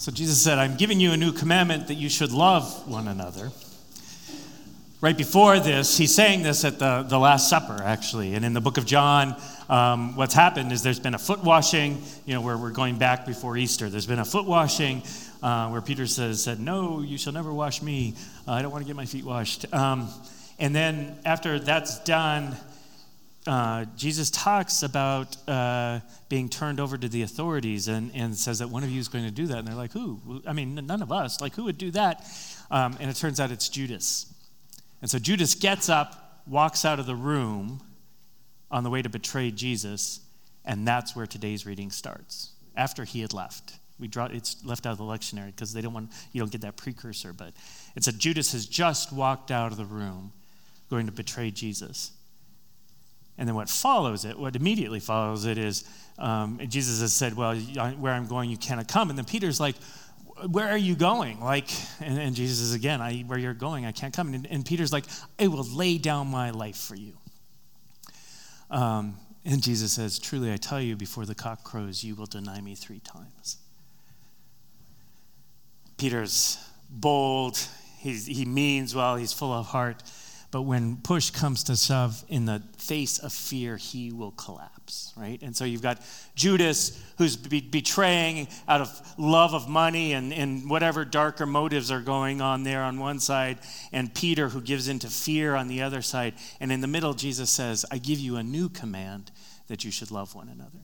So Jesus said, I'm giving you a new commandment that you should love one another. Right before this, he's saying this at the Last Supper, actually. And in the book of John, what's happened is there's been a foot washing, where we're going back before Easter. There's been a foot washing where Peter said, no, you shall never wash me. I don't want to get my feet washed. And then after that's done, Jesus talks about being turned over to the authorities and says that one of you is going to do that. And they're like, who? I mean, none of us. Like, who would do that? And it turns out it's Judas. And so Judas gets up, walks out of the room on the way to betray Jesus, and that's where today's reading starts, after he had left. It's left out of the lectionary because you don't get that precursor, but it's that Judas has just walked out of the room going to betray Jesus. And then what immediately follows it is, Jesus has said, well, where I'm going, you cannot come. And then Peter's like, where are you going? And Jesus says again, where you're going, I can't come. And Peter's like, I will lay down my life for you. And Jesus says, truly I tell you, before the cock crows, you will deny me 3 times. Peter's bold, he means well, he's full of heart. But when push comes to shove, in the face of fear, he will collapse, right? And so you've got Judas, who's betraying out of love of money and whatever darker motives are going on there on one side, and Peter, who gives into fear on the other side. And in the middle, Jesus says, I give you a new command, that you should love one another.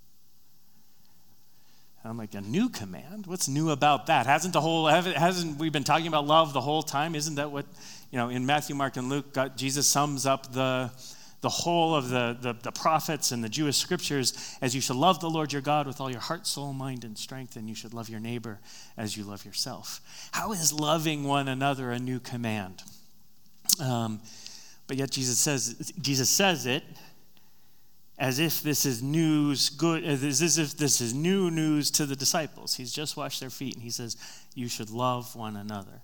And I'm like, a new command? What's new about that? Hasn't we been talking about love the whole time? Isn't that what, in Matthew, Mark, and Luke, Jesus sums up the whole of the prophets and the Jewish scriptures as you should love the Lord your God with all your heart, soul, mind, and strength, and you should love your neighbor as you love yourself. How is loving one another a new command? But yet Jesus says it as if this is new news to the disciples. He's just washed their feet, and he says, you should love one another.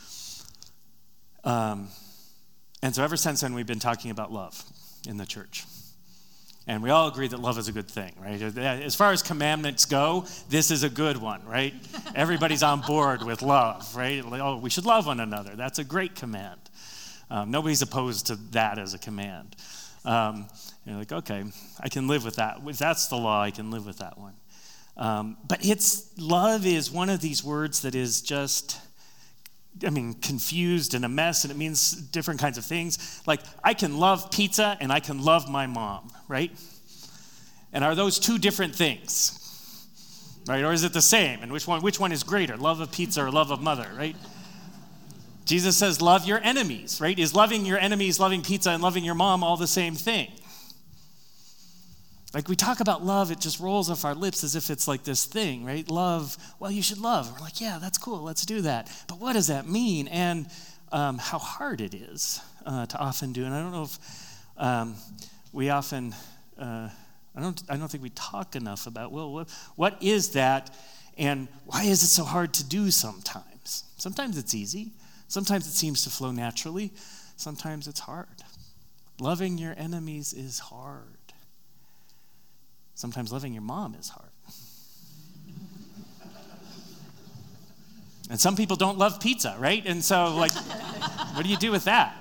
And so ever since then, we've been talking about love in the church. And we all agree that love is a good thing, right? As far as commandments go, this is a good one, right? Everybody's on board with love, right? Like, we should love one another. That's a great command. Nobody's opposed to that as a command. You're like, okay, I can live with that. If that's the law, I can live with that one. But love is one of these words that is just, confused and a mess, and it means different kinds of things. Like, I can love pizza and I can love my mom, right? And are those two different things? Right? Or is it the same? And which one is greater? Love of pizza or love of mother, right? Jesus says, love your enemies, right? Is loving your enemies, loving pizza, and loving your mom all the same thing? Like, we talk about love, it just rolls off our lips as if it's like this thing, right? Love, well, you should love. We're like, yeah, that's cool, let's do that. But what does that mean? And how hard it is to often do. And I don't know if we often, I don't think we talk enough about, well, what is that? And why is it so hard to do sometimes? Sometimes it's easy. Sometimes it seems to flow naturally. Sometimes it's hard. Loving your enemies is hard. Sometimes loving your mom is hard. And some people don't love pizza, right? And so, what do you do with that?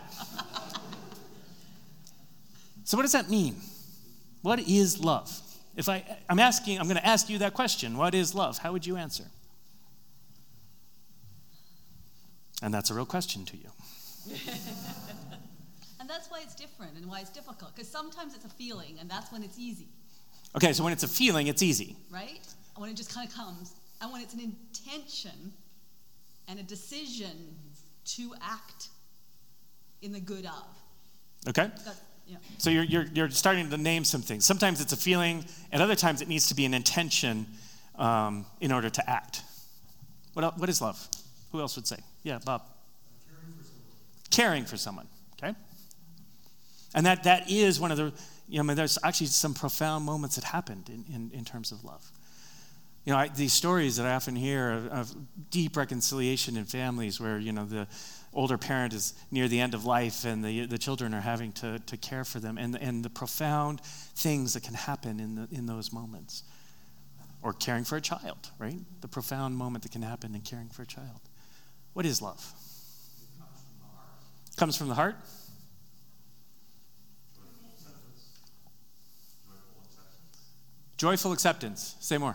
So what does that mean? What is love? I'm going to ask you that question. What is love? How would you answer? And that's a real question to you. And that's why it's different and why it's difficult. Because sometimes it's a feeling, and that's when it's easy. Okay, so when it's a feeling, it's easy. Right? When it just kind of comes. And when it's an intention and a decision to act in the good of. Okay. Yeah. So you're starting to name some things. Sometimes it's a feeling, and other times it needs to be an intention in order to act. What is love? Who else would say? Yeah, Bob. Caring for someone. Okay. And that is one of the, there's actually some profound moments that happened in terms of love. These stories that I often hear of deep reconciliation in families where, the older parent is near the end of life and the children are having to care for them, and the profound things that can happen in those moments. Or caring for a child, right? The profound moment that can happen in caring for a child. What is love? Comes from the heart. Joyful acceptance. Say more.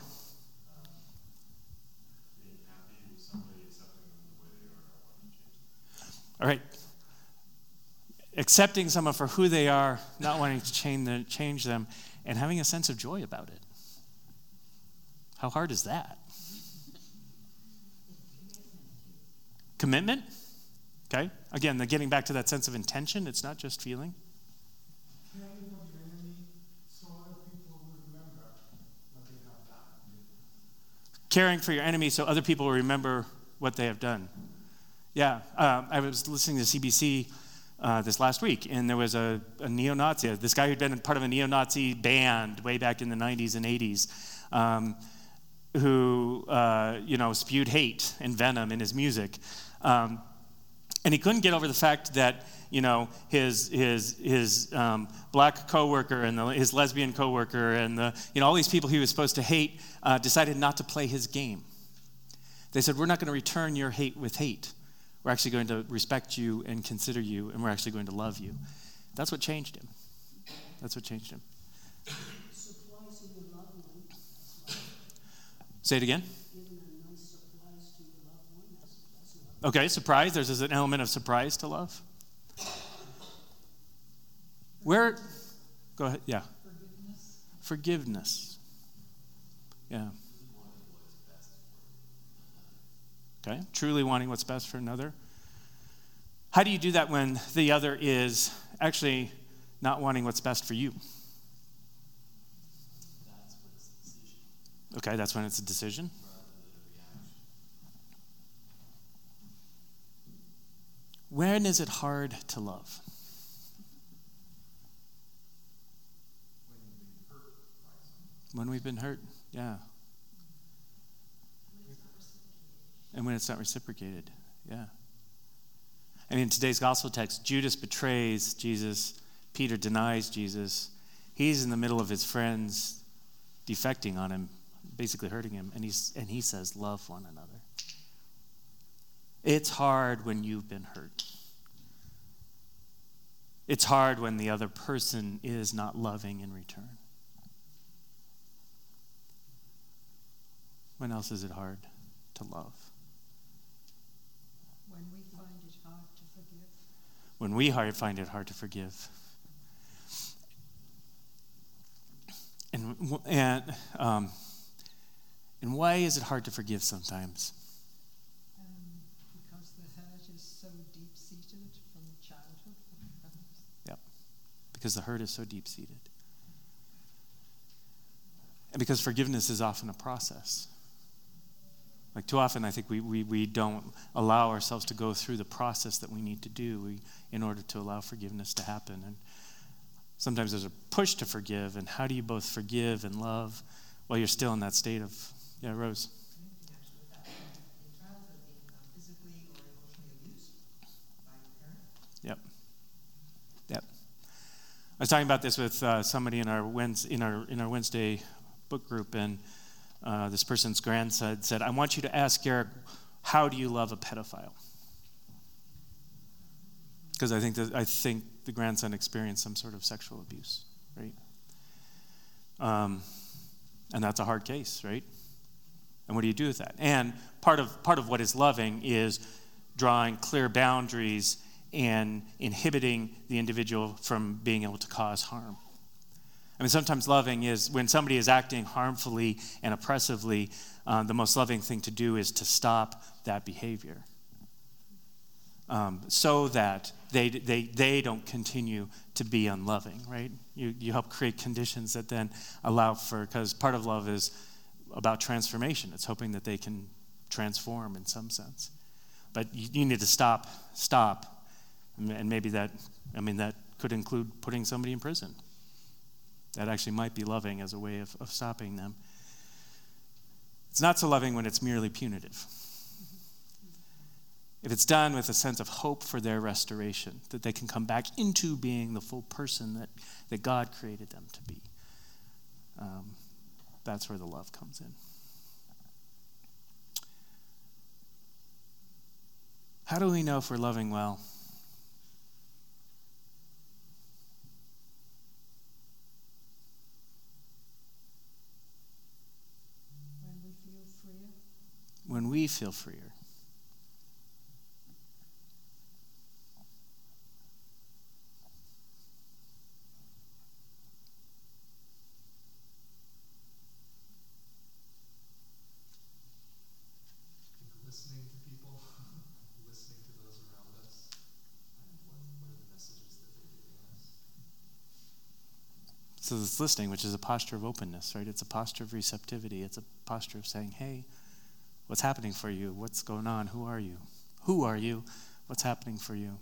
Being happy with somebody, accepting them the way they are, not wanting to change them. All right. Accepting someone for who they are, not wanting to change them, and having a sense of joy about it. How hard is that? Commitment? Okay. Again, getting back to that sense of intention, it's not just feeling. Caring for the enemy so other people will remember what they have done. Caring for your enemy so other people will remember what they have done. Yeah, I was listening to CBC this last week, and there was a neo-Nazi, this guy who'd been part of a neo-Nazi band way back in the 90s and 80s, who spewed hate and venom in his music. And he couldn't get over the fact that, his black coworker and his lesbian coworker and all these people he was supposed to hate decided not to play his game. They said, we're not going to return your hate with hate. We're actually going to respect you and consider you, and we're actually going to love you. That's what changed him. Surprise to your loved one. Say it again. Giving a nice surprise to your loved one. That's love. Okay, surprise. There's an element of surprise to love. Where? Go ahead. Yeah. Forgiveness. Yeah. Okay. Truly wanting what's best for another. How do you do that when the other is actually not wanting what's best for you? Okay, that's when it's a decision. When is it hard to love? When we've been hurt, yeah. And when it's not reciprocated, yeah. And in today's gospel text, Judas betrays Jesus. Peter denies Jesus. He's in the middle of his friends defecting on him, basically hurting him, and he says, love one another. It's hard when you've been hurt. It's hard when the other person is not loving in return. When else is it hard to love? When we find it hard to forgive. When we find it hard to forgive. And why is it hard to forgive sometimes? Because the hurt is so deep-seated from childhood, perhaps. Yep. Because the hurt is so deep-seated. And because forgiveness is often a process. Like too often, I think we don't allow ourselves to go through the process that we need to do in order to allow forgiveness to happen. And sometimes there's a push to forgive, and how do you both forgive and love while you're still in that state of, yeah, Rose? Actually, with that in childhood being physically or emotionally abused by your parent. Yep. I was talking about this with somebody in our Wednesday book group, and this person's grandson said, I want you to ask Eric, how do you love a pedophile? Because I think the grandson experienced some sort of sexual abuse, right? And that's a hard case, right? And what do you do with that? And part of what is loving is drawing clear boundaries and inhibiting the individual from being able to cause harm. I mean, sometimes loving is when somebody is acting harmfully and oppressively, the most loving thing to do is to stop that behavior, so that they don't continue to be unloving, right? You help create conditions that then allow for, because part of love is about transformation. It's hoping that they can transform in some sense. But you need to stop, and maybe that could include putting somebody in prison. That actually might be loving as a way of stopping them. It's not so loving when it's merely punitive. If it's done with a sense of hope for their restoration, that they can come back into being the full person that God created them to be. that's where the love comes in. How do we know if we're loving well? When we feel freer. When we feel freer. Listening to people, listening to those around us, and what are the messages that they're giving us. So it's listening, which is a posture of openness, right? It's a posture of receptivity. It's a posture of saying, hey, what's happening for you? What's going on? Who are you? Who are you? What's happening for you?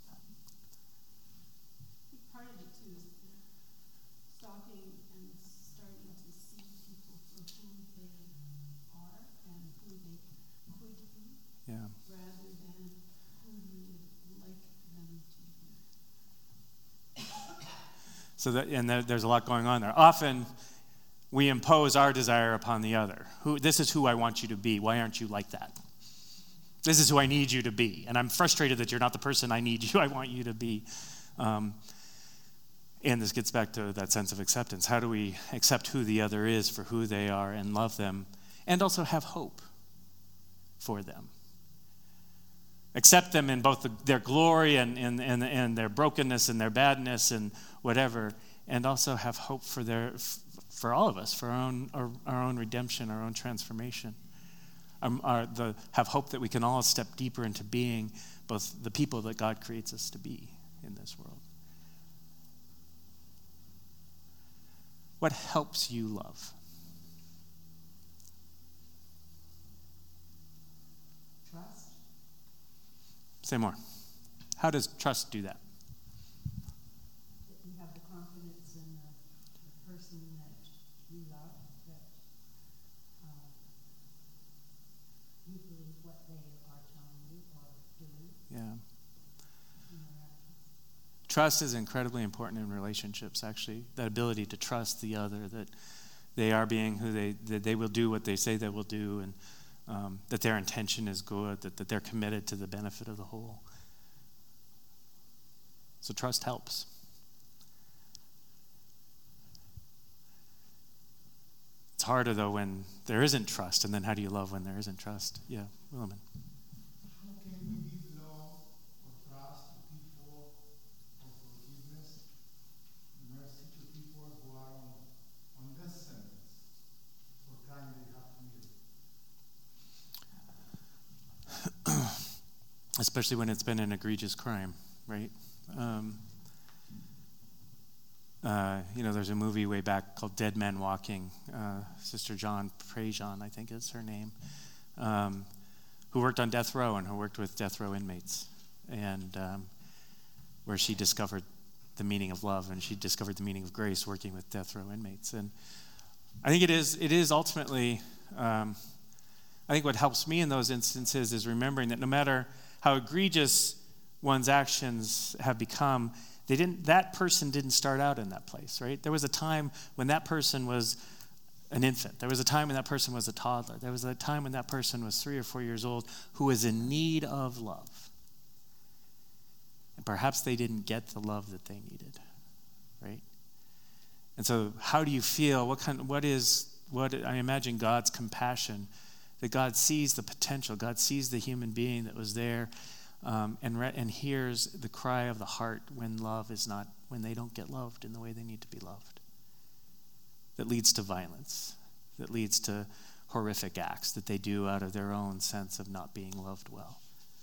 I think part of it too is stopping and starting to see people for who they are and who they could be, Yeah. rather than who you would like them to be. So there's a lot going on there. Often we impose our desire upon the other. This is who I want you to be. Why aren't you like that? This is who I need you to be. And I'm frustrated that you're not the person I need you, I want you to be. And this gets back to that sense of acceptance. How do we accept who the other is for who they are and love them and also have hope for them? Accept them in both their glory and their brokenness and their badness and whatever, and also have hope for all of us, for our own redemption, our own transformation. Have hope that we can all step deeper into being both the people that God creates us to be in this world. What helps you love? Trust. Say more. How does trust do that? That you have the confidence in the person that you love, that you believe what they are telling you or doing Yeah. in their actions. Trust is incredibly important in relationships, actually. That ability to trust the other, that they are being who that they will do what they say they will do, and that their intention is good, that they're committed to the benefit of the whole. So trust helps. It's harder, though, when there isn't trust, and then how do you love when there isn't trust? Yeah, Williman. How can we give love or trust to people, or forgiveness, mercy to people who are on death sentence for crime they have committed? Especially when it's been an egregious crime, right? There's a movie way back called Dead Men Walking. Sister John Prejean, I think is her name, who worked on death row and who worked with death row inmates, and where she discovered the meaning of love and she discovered the meaning of grace working with death row inmates. And I think it is ultimately, I think what helps me in those instances is remembering that no matter how egregious one's actions have become, that person didn't start out in that place, right? There was a time when that person was an infant. There was a time when that person was a toddler. There was a time when that person was 3 or 4 years old who was in need of love. And perhaps they didn't get the love that they needed, right? And so how do you feel? What I imagine God's compassion, that God sees the potential. God sees the human being that was there, and hears the cry of the heart when they don't get loved in the way they need to be loved. That leads to violence, that leads to horrific acts that they do out of their own sense of not being loved well.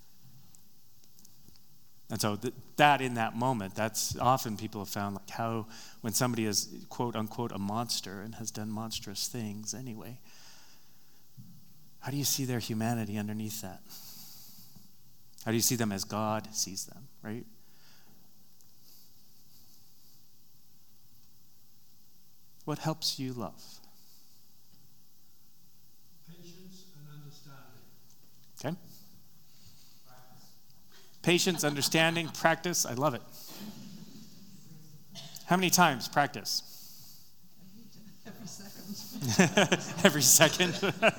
And so that in that moment, that's often people have found like how when somebody is quote unquote a monster and has done monstrous things anyway, how do you see their humanity underneath that? How do you see them as God sees them, right? What helps you love? Patience and understanding. Okay? Practice. Patience, understanding, practice. I love it. How many times practice? Every second. Every second.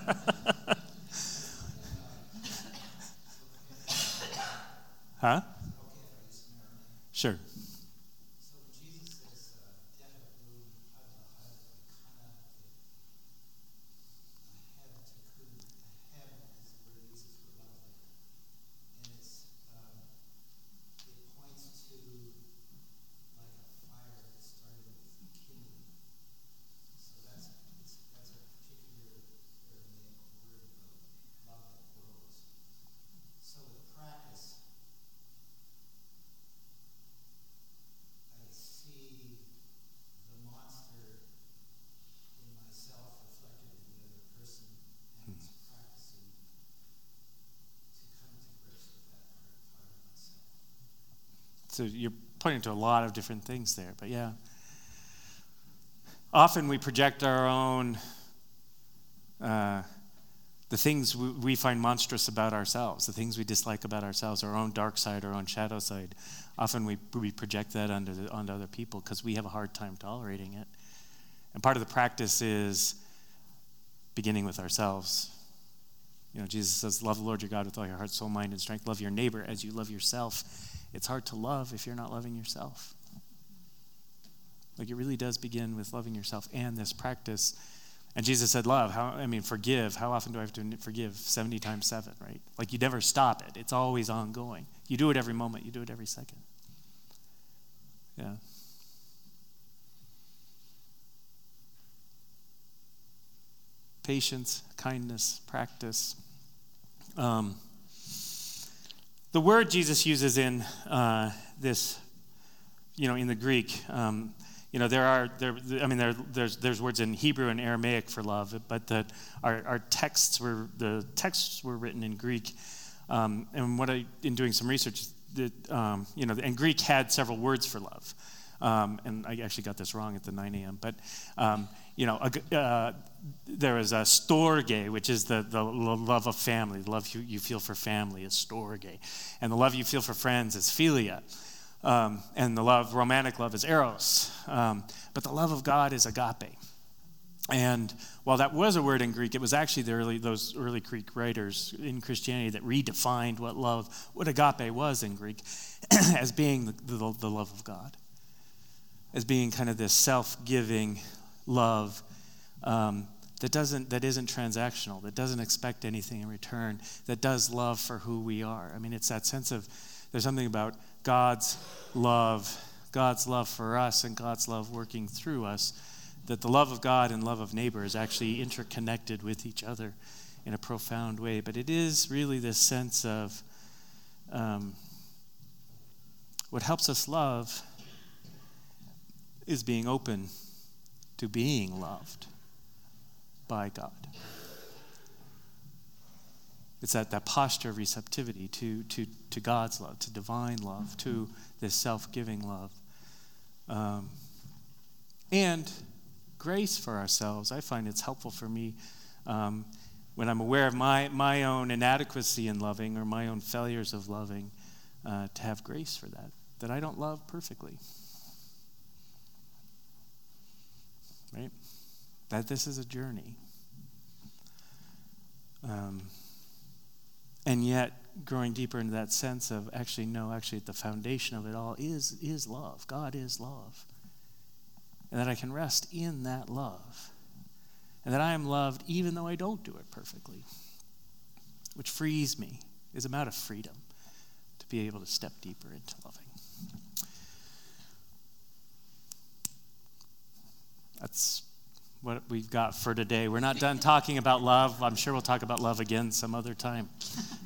Huh? Sure. So when Jesus says, "Definitely, ahead is where it uses for love there, and it points to like a fire that started with kindling. So that's a particular Aramaic word about love that grows. So with practice, I see the monster in myself reflected in the other person, and it's practicing to come to grips with that part of myself. So you're pointing to a lot of different things there, but yeah. Often we project our own, the things we find monstrous about ourselves, the things we dislike about ourselves, our own dark side, our own shadow side. Often we project that onto other people because we have a hard time tolerating it. And part of the practice is beginning with ourselves. You know, Jesus says, love the Lord your God with all your heart, soul, mind, and strength. Love your neighbor as you love yourself. It's hard to love if you're not loving yourself. Like, it really does begin with loving yourself and this practice. And Jesus said, forgive. How often do I have to forgive? 70 times 7, right? Like, you never stop it. It's always ongoing. You do it every moment. You do it every second. Yeah. Patience, kindness, practice. The word Jesus uses in this, in the Greek, there's words in Hebrew and Aramaic for love, but our texts were written in Greek. And in doing some research, and Greek had several words for love. And I actually got this wrong at the 9 a.m. But there was a storge, which is the love of family. The love you feel for family is storge, and the love you feel for friends is philia. And the romantic love is eros. But the love of God is agape. And while that was a word in Greek, it was actually those early Greek writers in Christianity that redefined what agape was in Greek as being the love of God, as being kind of this self-giving love that isn't transactional, that doesn't expect anything in return, that does love for who we are. I mean, it's that sense of there's something about God's love for us and God's love working through us, that the love of God and love of neighbor is actually interconnected with each other in a profound way. But it is really this sense of what helps us love is being open to being loved by God. It's that posture of receptivity to God's love, to divine love, to this self-giving love. And grace for ourselves. I find it's helpful for me when I'm aware of my own inadequacy in loving or my own failures of loving, to have grace for that I don't love perfectly. Right? That this is a journey. And yet, growing deeper into that sense of at the foundation of it all is love. God is love. And that I can rest in that love. And that I am loved even though I don't do it perfectly. Which frees me, is a matter of freedom, to be able to step deeper into loving. That's what we've got for today. We're not done talking about love. I'm sure we'll talk about love again some other time.